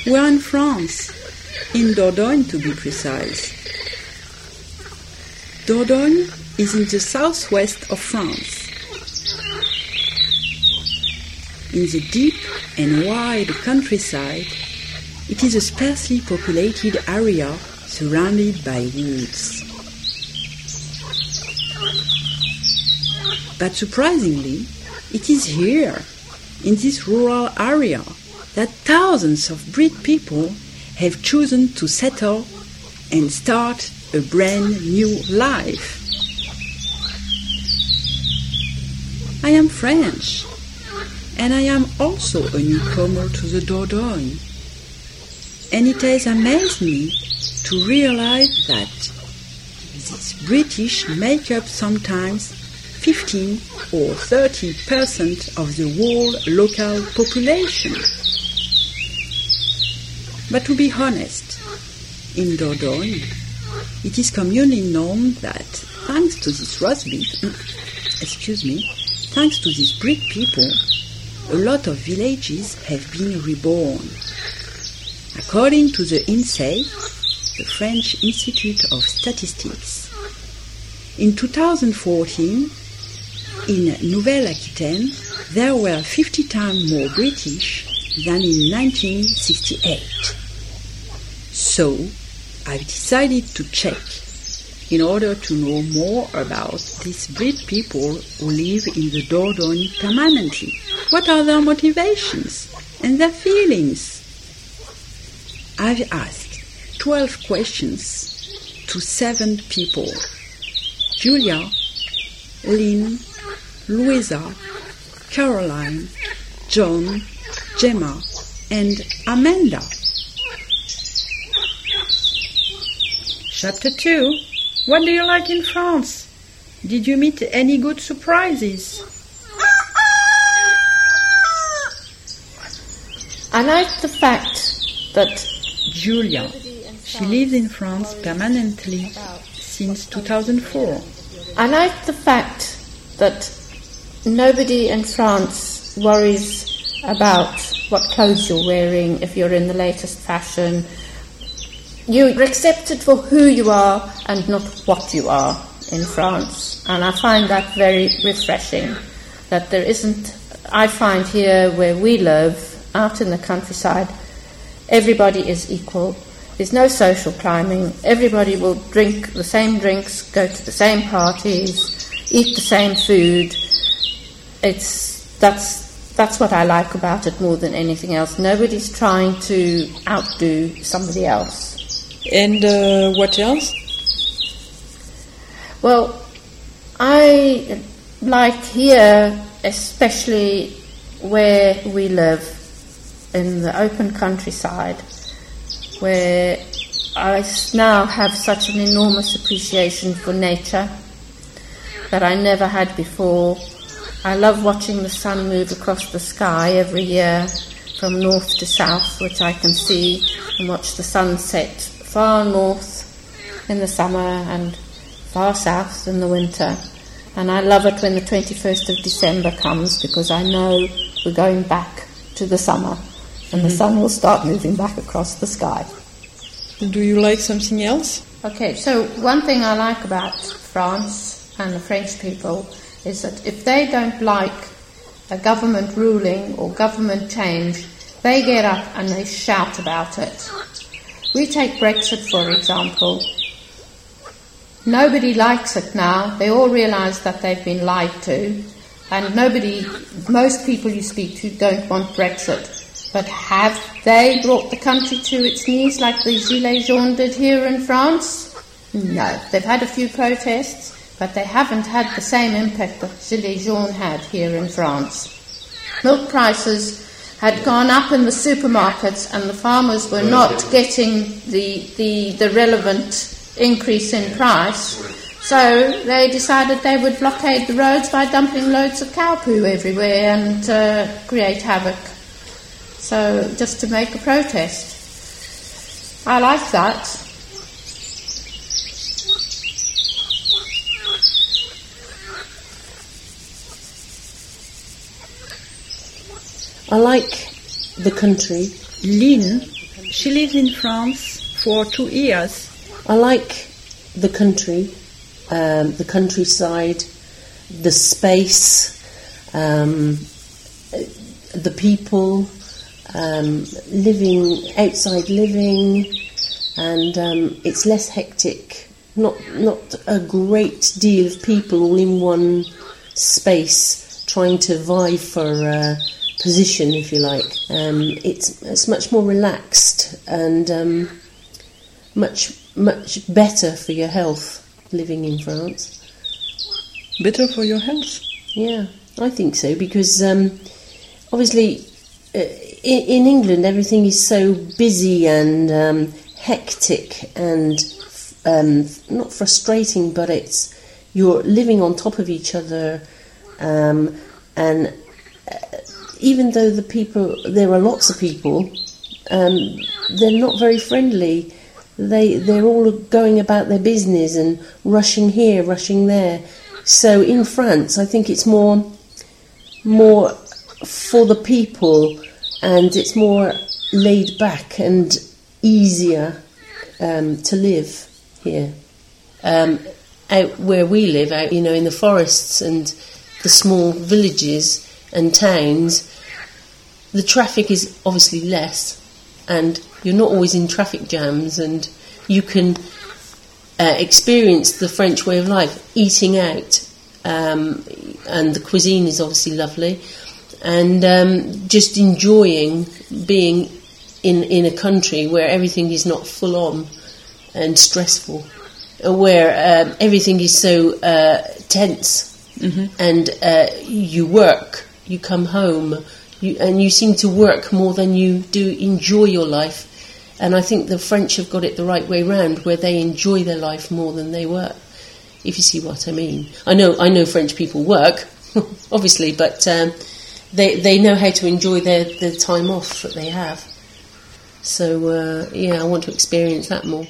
We are in France, in Dordogne to be precise. Dordogne is in the southwest of France. In the deep and wide countryside, it is a sparsely populated area surrounded by woods. But surprisingly, it is here, in this rural area, that thousands of Brit people have chosen to settle and start a brand new life. I am French, and I am also a newcomer to the Dordogne. And it has amazed me to realize that these British make up sometimes 15 or 30% of the whole local population. But to be honest, in Dordogne, it is commonly known that thanks to these Brit people, a lot of villages have been reborn. According to the INSEE, the French Institute of Statistics, in 2014, in Nouvelle-Aquitaine, there were 50 times more British than in 1968. So, I've decided to check in order to know more about these Brit people who live in the Dordogne permanently. What are their motivations and their feelings? I've asked 12 questions to 7 people: Julia, Lynn, Louisa, Caroline, John, Gemma, and Amanda. Chapter 2. What do you like in France? Did you meet any good surprises? I like the fact that Julia, she lives in France permanently since 2004. I like the fact that nobody in France worries about what clothes you're wearing, if you're in the latest fashion. You're accepted for who you are and not what you are in France. And I find that very refreshing, that there isn't... I find here where we live, out in the countryside, everybody is equal. There's no social climbing. Everybody will drink the same drinks, go to the same parties, eat the same food. That's what I like about it more than anything else. Nobody's trying to outdo somebody else. And what else? Well, I like here, especially where we live, in the open countryside, where I now have such an enormous appreciation for nature that I never had before. I love watching the sun move across the sky every year from north to south, which I can see, and watch the sun set far north in the summer and far south in the winter. And I love it when the 21st of December comes, because I know we're going back to the summer and the sun will start moving back across the sky. Do you like something else? Okay, so one thing I like about France and the French people is that if they don't like a government ruling or government change, they get up and they shout about it. We take Brexit, for example. Nobody likes it now. They all realise that they've been lied to. And most people you speak to don't want Brexit. But have they brought the country to its knees like the Gilets jaunes did here in France? No. They've had a few protests, but they haven't had the same impact that Gilets jaunes had here in France. Milk prices had gone up in the supermarkets and the farmers were not getting the relevant increase in price, so they decided they would blockade the roads by dumping loads of cow poo everywhere and create havoc. So just to make a protest. I like that. I like the country. Lynn, She lived in France for 2 years. I like the country, the countryside, the space, the people, living outside living, and it's less hectic. Not a great deal of people all in one space trying to vie for position, if you like. It's much more relaxed and much better for your health living in France. Better for your health? Yeah, I think so, because obviously in England everything is so busy and hectic and not frustrating, but you're living on top of each other, and even though there are lots of people, they're not very friendly. They're all going about their business and rushing here, rushing there. So in France, I think it's more for the people, and it's more laid back and easier to live here. Out where we live, out in the forests and the small villages and towns, the traffic is obviously less, and you're not always in traffic jams, and you can experience the French way of life, eating out, and the cuisine is obviously lovely, and just enjoying being in a country where everything is not full on and stressful, where everything is so tense, and you work, you come home, and you seem to work more than you do enjoy your life. And I think the French have got it the right way round, where they enjoy their life more than they work, if you see what I mean. I know French people work, obviously, but they know how to enjoy the time off that they have. So, I want to experience that more.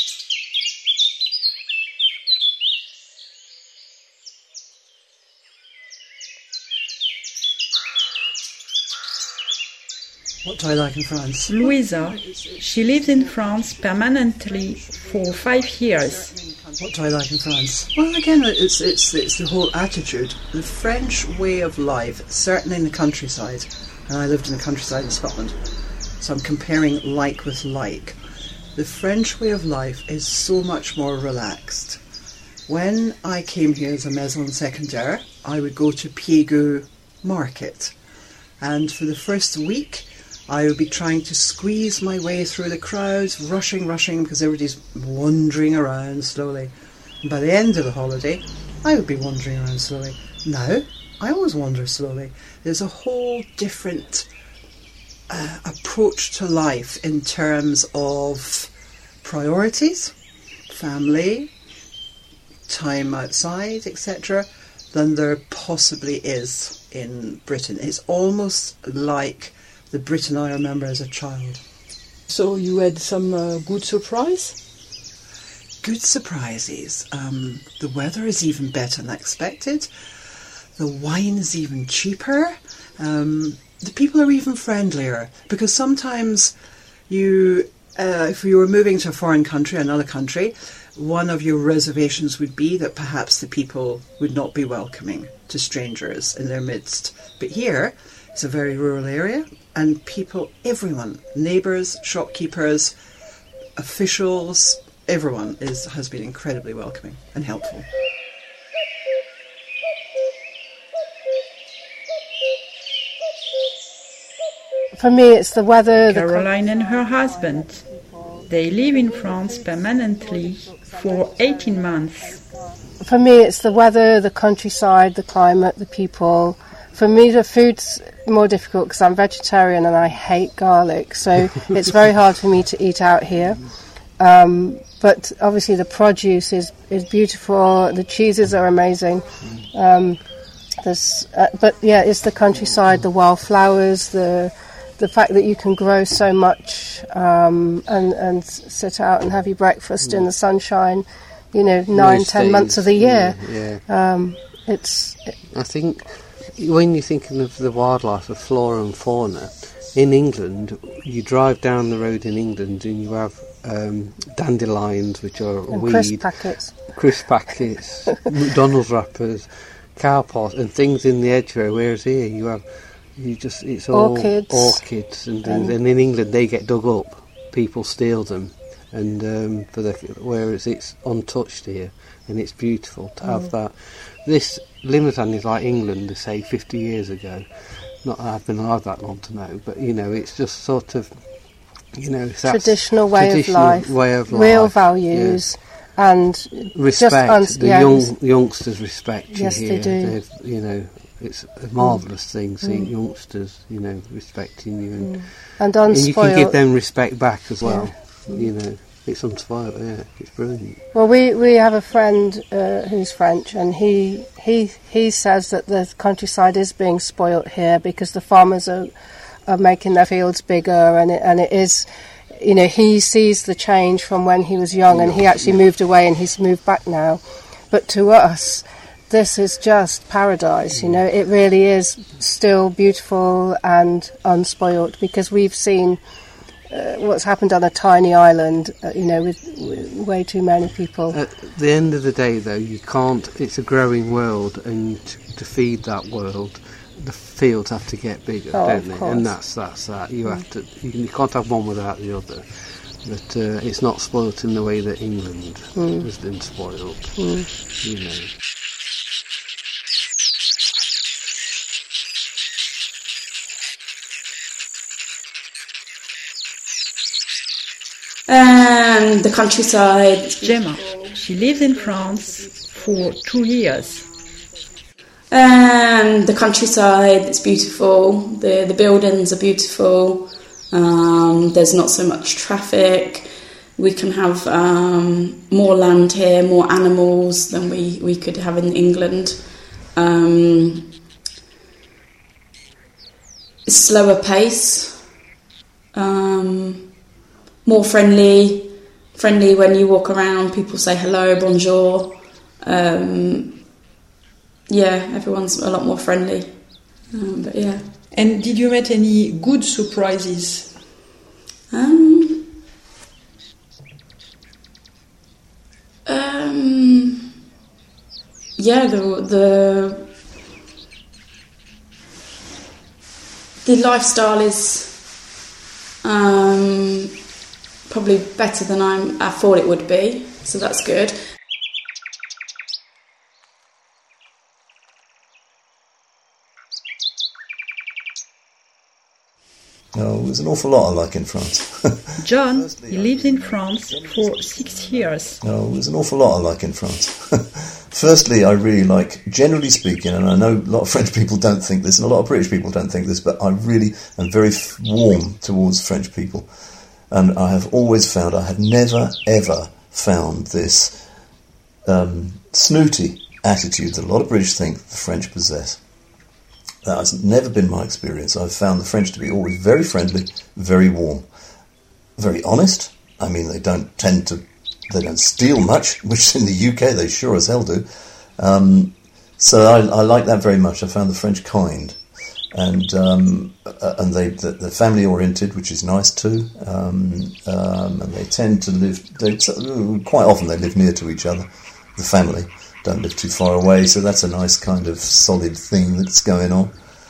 What do I like in France? Louisa, she lived in France permanently for 5 years. What do I like in France? Well, again, it's the whole attitude. The French way of life, certainly in the countryside, and I lived in the countryside in Scotland, so I'm comparing like with like. The French way of life is so much more relaxed. When I came here as a maison secondaire, I would go to Piégou Market, and for the first week I would be trying to squeeze my way through the crowds, rushing, because everybody's wandering around slowly. And by the end of the holiday, I would be wandering around slowly. Now, I always wander slowly. There's a whole different approach to life in terms of priorities, family, time outside, etc., than there possibly is in Britain. It's almost like the Britain I remember as a child. So you had some good surprise? Good surprises. The weather is even better than expected. The wine is even cheaper. The people are even friendlier, because sometimes if you were moving to a foreign country, another country, one of your reservations would be that perhaps the people would not be welcoming to strangers in their midst. But here, it's a very rural area, and people, everyone, neighbours, shopkeepers, officials, everyone has been incredibly welcoming and helpful. For me, it's the weather. Caroline and her husband, they live in France permanently for 18 months. For me, it's the weather, the countryside, the climate, the people. For me, the food's more difficult because I'm vegetarian and I hate garlic, so it's very hard for me to eat out here. But obviously the produce is beautiful, the cheeses are amazing. But yeah, it's the countryside, the wildflowers, the fact that you can grow so much and sit out and have your breakfast in the sunshine, 9-10 months of the year. I think when you're thinking of the wildlife, of flora and fauna, in England, you drive down the road in England and you have dandelions, which are a weed, crisp packets, McDonald's wrappers, cow pots, and things in the hedgerow. Whereas here, it's all orchids, and in England they get dug up. People steal them, and whereas it's untouched here, and it's beautiful to have that. This Limousin is like England, they say 50 years ago. Not that I've been alive that long to know, but it's just sort of, it's traditional way of life, real values, and respect. Youngsters respect you yes, here. They do. It's a marvellous thing seeing youngsters, respecting you, and unspoiled. And you can give them respect back as well. It's unspoiled. Yeah, it's brilliant. Well, we have a friend who's French, and he says that the countryside is being spoilt here because the farmers are making their fields bigger, and it is, he sees the change from when he was young, and he actually moved away, and he's moved back now. But to us, this is just paradise. It really is still beautiful and unspoilt because we've seen what's happened on a tiny island, with way too many people. At the end of the day, though, you can't. It's a growing world, and to feed that world, the fields have to get bigger, don't they? And that's that. You have to. You can't have one without the other. But it's not spoilt in the way that England has been spoilt. The countryside. Gemma. She lives in France for 2 years. The countryside is beautiful. The buildings are beautiful. There's not so much traffic. We can have more land here, more animals than we could have in England. Slower pace. More friendly when you walk around. People say hello, bonjour. Everyone's a lot more friendly. But yeah. And did you get any good surprises? The lifestyle is probably better than I thought it would be, so that's good. No, there's an awful lot I like in France. John, he lives in France for 6 years. No, there's an awful lot I like in France. Firstly, I really like, generally speaking, and I know a lot of French people don't think this, and a lot of British people don't think this, but I really am very warm towards French people. And I have always found, I have never, ever found this snooty attitude that a lot of British think the French possess. That has never been my experience. I've found the French to be always very friendly, very warm, very honest. I mean, they don't steal much, which in the UK they sure as hell do. So I like that very much. I found the French kind, and they're family oriented, which is nice too. And they tend to live. Quite often they live near to each other. The family don't live too far away, so that's a nice kind of solid thing that's going on.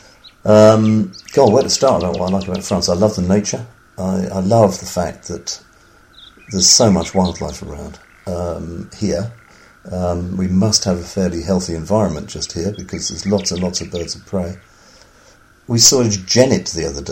God, where to start about what I like about France? I love the nature. I love the fact that there's so much wildlife around here. We must have a fairly healthy environment just here because there's lots and lots of birds of prey. We saw a genet the other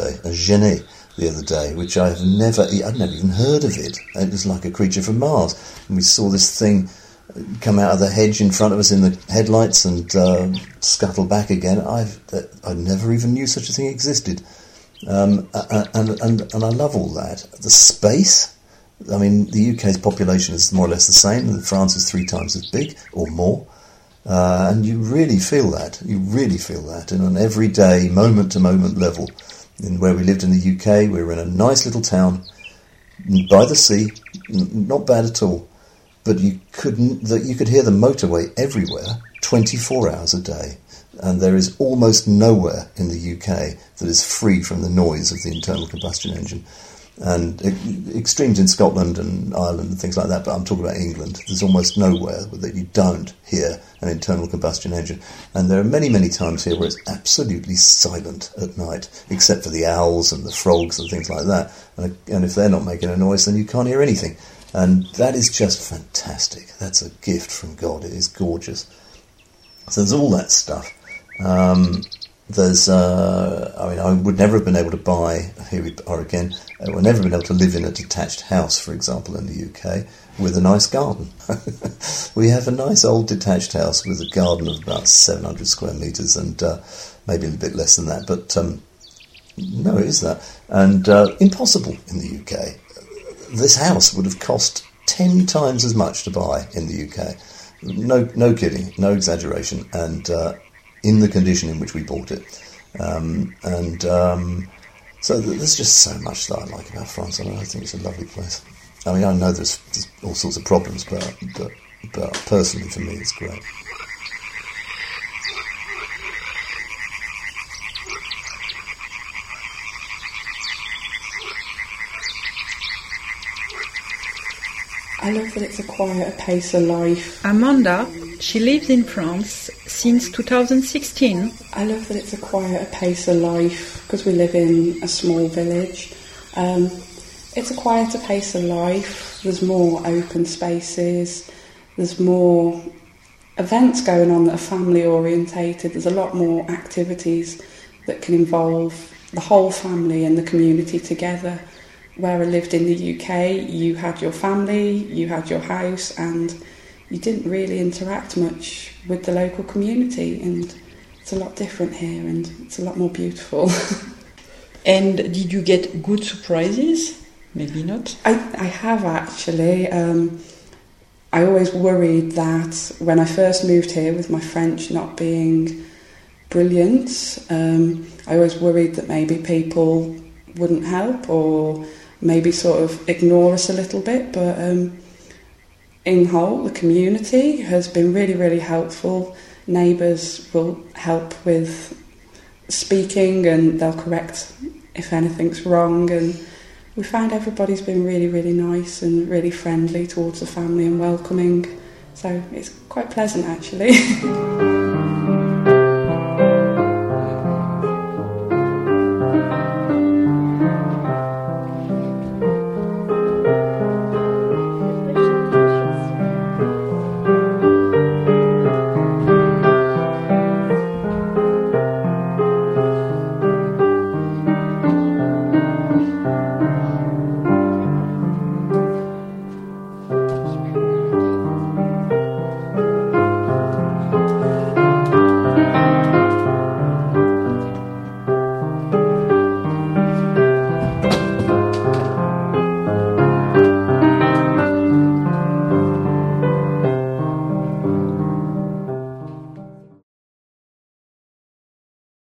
day, which I'd never even heard of it. It was like a creature from Mars. And we saw this thing come out of the hedge in front of us in the headlights and scuttle back again. I never even knew such a thing existed. And I love all that. The space. I mean, the UK's population is more or less the same, and France is 3 times as big or more. And you really feel that. In an everyday, moment-to-moment level. In where we lived in the UK, we were in a nice little town by the sea, not bad at all. But you could hear the motorway everywhere, 24 hours a day. And there is almost nowhere in the UK that is free from the noise of the internal combustion engine. And extremes in Scotland and Ireland and things like that, but I'm talking about England. There's almost nowhere that you don't hear an internal combustion engine. And there are many, many times here where it's absolutely silent at night, except for the owls and the frogs and things like that. And if they're not making a noise, then you can't hear anything. And that is just fantastic. That's a gift from God. It is gorgeous. So there's all that stuff. I would never have been able to buy, here we are again, I would never have been able to live in a detached house, for example, in the UK, with a nice garden. We have a nice old detached house with a garden of about 700 square metres and maybe a little bit less than that, but no, it is that. And impossible in the UK. This house would have cost 10 times as much to buy in the UK. No kidding, no exaggeration, and in the condition in which we bought it. So there's just so much that I like about France, and I think it's a lovely place. I mean, I know there's all sorts of problems, but personally for me it's great. I love that it's a quieter pace of life. Amanda, she lives in France since 2016. I love that it's a quieter pace of life because we live in a small village. It's a quieter pace of life. There's more open spaces. There's more events going on that are family orientated. There's a lot more activities that can involve the whole family and the community together. Where I lived in the UK, you had your family, you had your house, and you didn't really interact much with the local community, and it's a lot different here, and it's a lot more beautiful. And did you get good surprises? Maybe not. I have actually. I always worried that when I first moved here, with my French not being brilliant, I always worried that maybe people wouldn't help or maybe sort of ignore us a little bit, but in whole, the community has been really, really helpful. Neighbours will help with speaking and they'll correct if anything's wrong, and we find everybody's been really, really nice and really friendly towards the family and welcoming, so it's quite pleasant actually.